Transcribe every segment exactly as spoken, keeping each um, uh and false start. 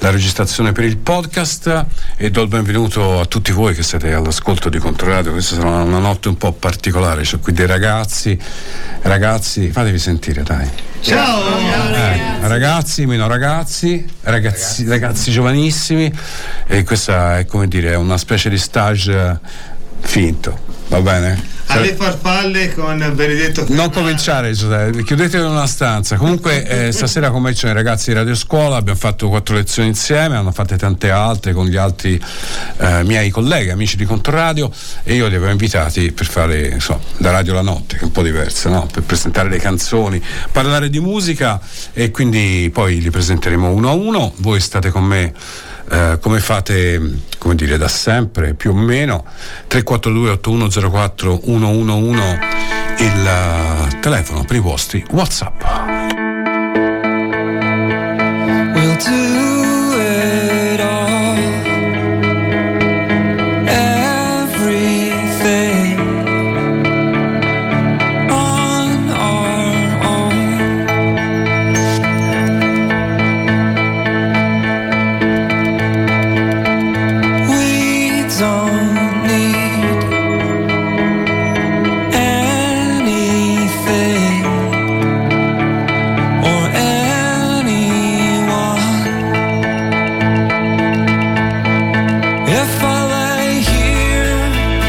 la registrazione per il podcast, e do il benvenuto a tutti voi che siete all'ascolto di Controradio. Questa sarà una, una notte un po' particolare, c'ho qui dei ragazzi ragazzi fatevi sentire, dai. Ciao, Ciao eh, ragazzi, meno ragazzi, ragazzi, ragazzi giovanissimi, e questa è, come dire, una specie di stage finto, va bene? Alle farfalle con Benedetto Carnara. Non cominciare, Giuseppe, chiudetevi in una stanza. Comunque eh, stasera con me ci sono i ragazzi di Radio Scuola, abbiamo fatto quattro lezioni insieme, hanno fatte tante altre con gli altri eh, miei colleghi, amici di Controradio, e io li avevo invitati per fare, insomma, la radio la notte, che è un po' diversa, no? Per presentare le canzoni, parlare di musica, e quindi poi li presenteremo uno a uno. Voi state con me Uh, come fate, come dire, da sempre più o meno. Tre quattro due otto uno zero quattro uno uno uno il uh, telefono per i vostri WhatsApp. We'll do it all, everything on our own. Don't need anything or anyone. If I lay here,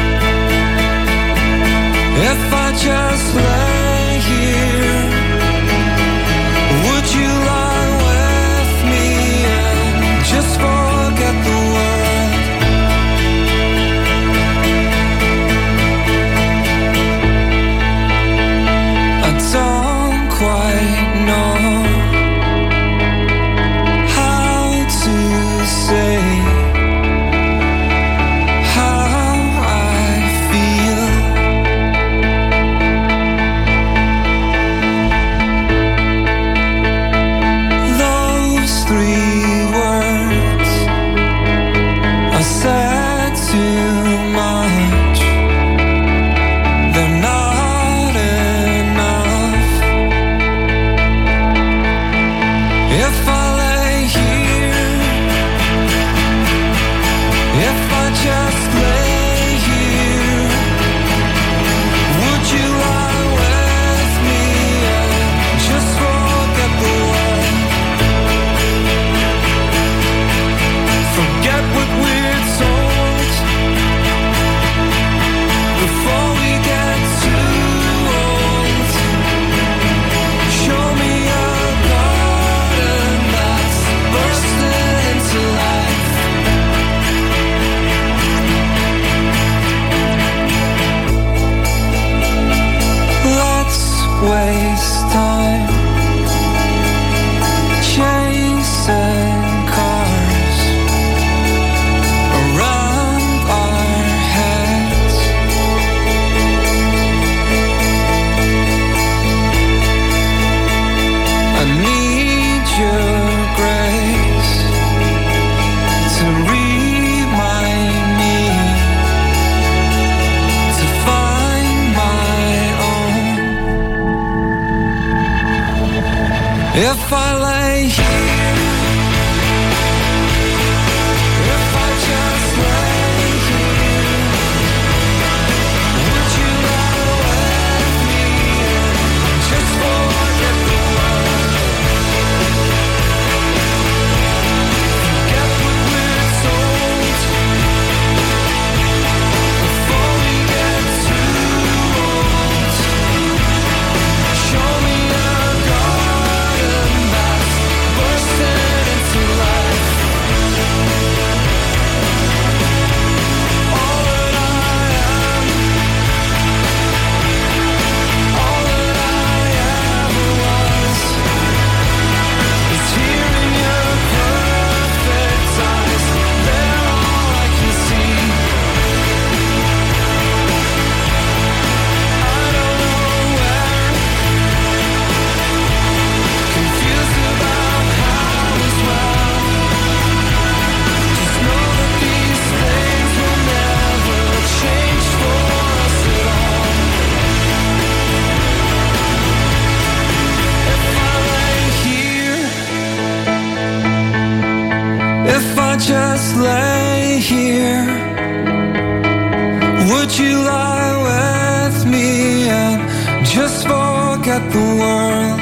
if I just lay here, would you lie with me and just forget the world? Don't quite know how to say how I feel. Those three words I said too much. They're not if I lay here, if I just lay here, would you lie with me and just forget the world? Forget what we're told before we get too old. Show me a to life. Let's waste time chasing cars around our heads. I need your grace to remind me to find my own. If I lay here, if I just lay here, would you lie with me and just forget the world? Forget what we're told before we get too old. Show me a garden that's just lay here? Would you lie with me and just forget the world?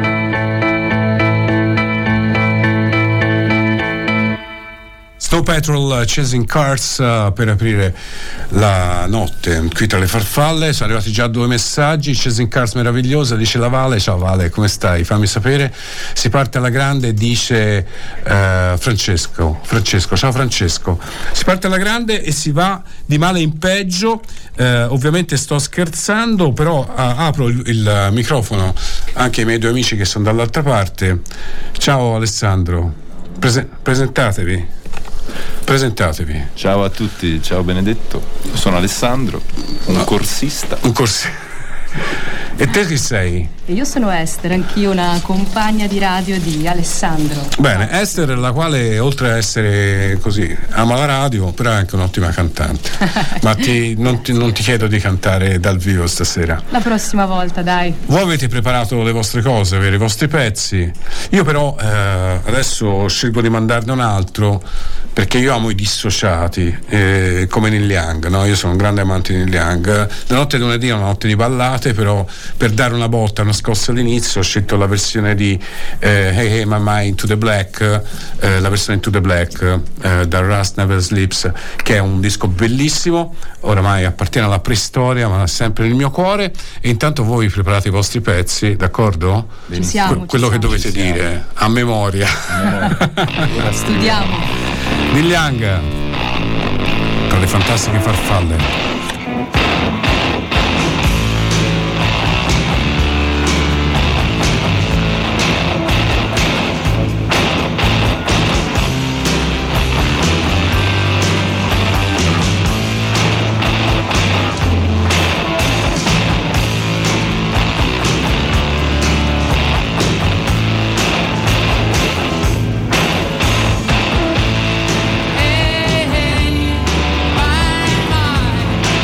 Snow Patrol, Chasing Cars, uh, per aprire la notte qui tra le farfalle. Sono arrivati già due messaggi. Chasing Cars meravigliosa, dice la Vale. Ciao Vale, come stai? Fammi sapere. Si parte alla grande, dice uh, Francesco. Francesco, ciao Francesco. Si parte alla grande e si va di male in peggio. Uh, ovviamente sto scherzando, però uh, apro il, il microfono anche ai miei due amici che sono dall'altra parte. Ciao Alessandro, Prese- presentatevi. Presentatevi. Ciao a tutti, ciao Benedetto, sono Alessandro, un no. corsista. Un corsista. E te chi sei? Io sono Esther, anch'io una compagna di radio di Alessandro. Bene, Esther, la quale oltre a essere così ama la radio, però è anche un'ottima cantante. Ma ti, non, ti, non ti chiedo di cantare dal vivo stasera. La prossima volta, dai. Voi avete preparato le vostre cose, avete i vostri pezzi. Io però eh, adesso scelgo di mandarne un altro, perché io amo i dissociati, eh, come Neil Young, no? Io sono un grande amante di Neil Young. La notte di lunedì è una notte di ballate, però per dare una botta, una scossa all'inizio ho scelto la versione di eh, Hey Hey My Mind Into the Black, eh, la versione Into the Black eh, da Rust Never Sleeps, che è un disco bellissimo, oramai appartiene alla preistoria ma è sempre nel mio cuore. E intanto voi preparate i vostri pezzi, d'accordo? Ci siamo, Que- quello ci che siamo. dovete dire a memoria. Studiamo. Neil Young, tra le fantastiche farfalle. Hey, hey, my, my.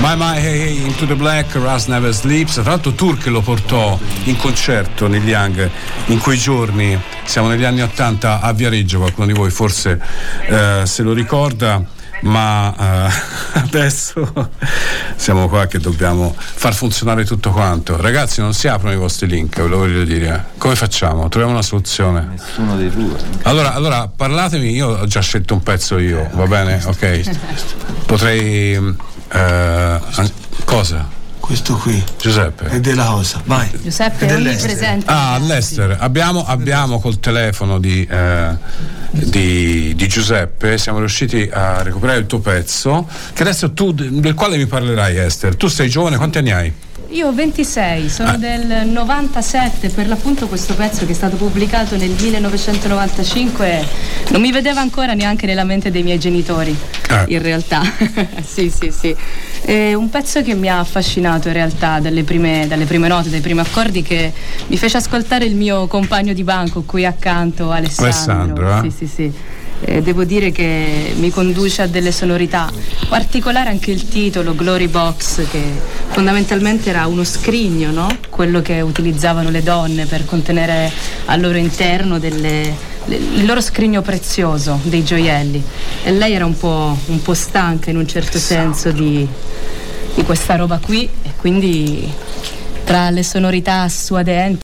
My My Hey Hey Into the Black, Rust Never Sleeps. Tra l'altro Turk lo portò in concerto negli Young in quei giorni, siamo negli anni ottanta a Viareggio, qualcuno di voi forse eh, se lo ricorda, ma eh, adesso siamo qua che dobbiamo far funzionare tutto quanto. Ragazzi, non si aprono i vostri link, ve lo voglio dire. Come facciamo? Troviamo una soluzione. Nessuno dei due. Allora, allora parlatemi, io ho già scelto un pezzo io, va bene? Ok. Potrei eh, cosa? Questo qui Giuseppe. è della cosa, vai. Giuseppe È è dell'Ester. onnipresente. Ah, all'Ester. Abbiamo, abbiamo col telefono di, eh, di, di Giuseppe, siamo riusciti a recuperare il tuo pezzo, che adesso tu, del quale mi parlerai, Esther. Tu sei giovane, quanti anni hai? Io ho ventisei, sono Ah. del novantasette, per l'appunto questo pezzo che è stato pubblicato nel millenovecentonovantacinque non mi vedeva ancora neanche nella mente dei miei genitori, Ah. in realtà. Sì, sì, sì. È un pezzo che mi ha affascinato in realtà dalle prime, dalle prime note, dai primi accordi, che mi fece ascoltare il mio compagno di banco qui accanto, Alessandro. Alessandro, eh? Sì, sì, sì. Eh, devo dire che mi conduce a delle sonorità particolari, anche il titolo Glory Box, che fondamentalmente era uno scrigno, no? Quello che utilizzavano le donne per contenere al loro interno delle, le, il loro scrigno prezioso, dei gioielli, e lei era un po', un po' stanca in un certo senso di, di questa roba qui, e quindi tra le sonorità suadenti